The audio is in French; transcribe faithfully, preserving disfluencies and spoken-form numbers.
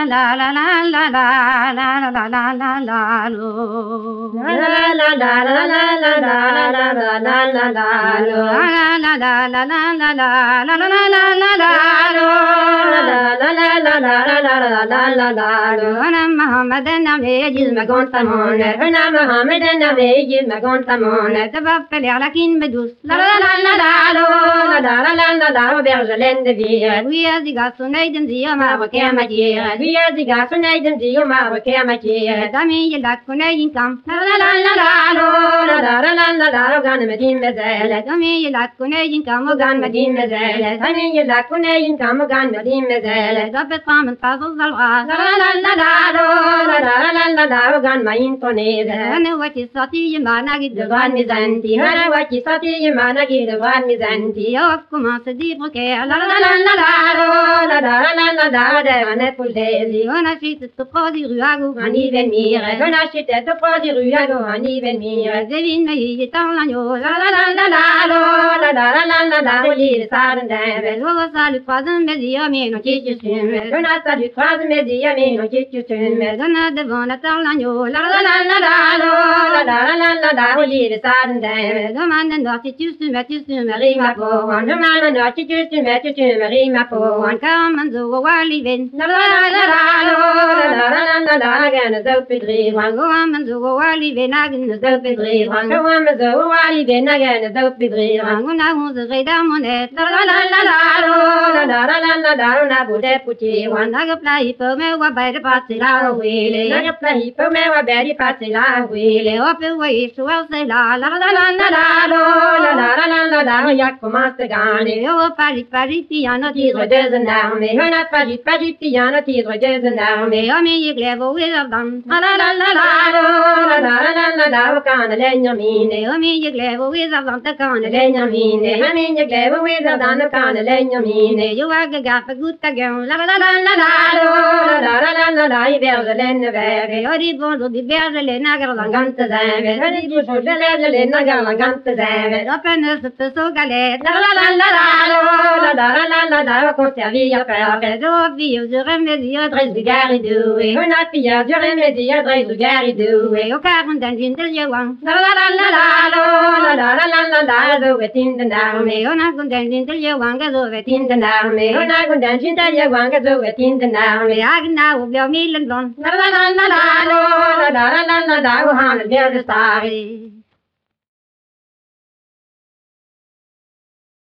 la la la la la la la la la la lo. La la la la la la la la la la la la la lo. La la la la la la la la la la la la lo. La la la la la la la la la la lo. Ana Muhammad nabi jisme kontamone. Ana Muhammad nabi jisme kontamone. Tabaffel ala kin bedus. La la la la la lo. La la la la la la bergelen de vie. Oui aziga sunaiden zia ma bakamaji. Oui aziga sunaiden zia ma bakamaji. Dami yelak kunayin kam. La la la la la lo. La la la la la la gan medin mezele. Dami yelak kunayin kam gan medin mezele. Dami yelak kunayin kam gan medin mezele. Dabet qam tazul zalwa. La la la la la lo. La la la la la la gan mayin toneze. Ana wati sati ma nagid gan mizanti. Ana wati sati ma nagid gan mizanti. Yo commence dire que la la la la la lo. La la la la la la de ane puldezi. Ona shit to prodi ruago ani venire. Ona shit to prodi ruago ani venire. Devin me yitan la yo. La la la la la lo. La la la la la la oli saren deve. Lo salu troisième mais y a mis no chichu sume. Ona salu troisième mais y a mis no chichu sume. Ona devant la tarlagno. La la la la la lo. La la la la la la oli saren deve. Demande no chichu sume chichu sume rima po. Demande no chichu sume chichu sume rima po. Come and zo wali ven. La la la la la lo. La la la la la gan zo pedri. Wan go am zo wali ven agen zo pedri. Wan go am zo wali ven agen zo pedri. Wan go na ho zo reda monet. La la la la la lo. La la la la la la na bude puti. Wan na go play po me wa bai de pasi la wele. Na go play po me wa bai de pasi la wele. Op el way so el say la la la la la la lo. La la la la la la ya commence gane. O pari pari piano tire deux armées. On a pari pari piano tire deux armées. O mi glevo with a bum. La la la la la lo. La la la la la la can legna mine. O mi glevo with a bum can legna mine. O mi glevo with a bum can legna mine. You are the gap a good again. La la la la la la lo. La la la la la I vergelen veve. O di bondo di vergelen agar la gante zeve. O di bondo di vergelen agar la gante zeve. O penes te so galet. La la la la la lo. La la la la la la conservi a faire. Do vi je remédie adresse du gari doué. On a pillé je remédie adresse du gari doué. O quarante dans une de yewan. La la la la la lo. La la la la la la zo vetin de narme. On a gundan din de yewan ga zo vetin de narme. On a gundan din de yewan ga zo vetin de narme. Agna o blo milen blond. La la la la la lo. La la la la la la o han de stari.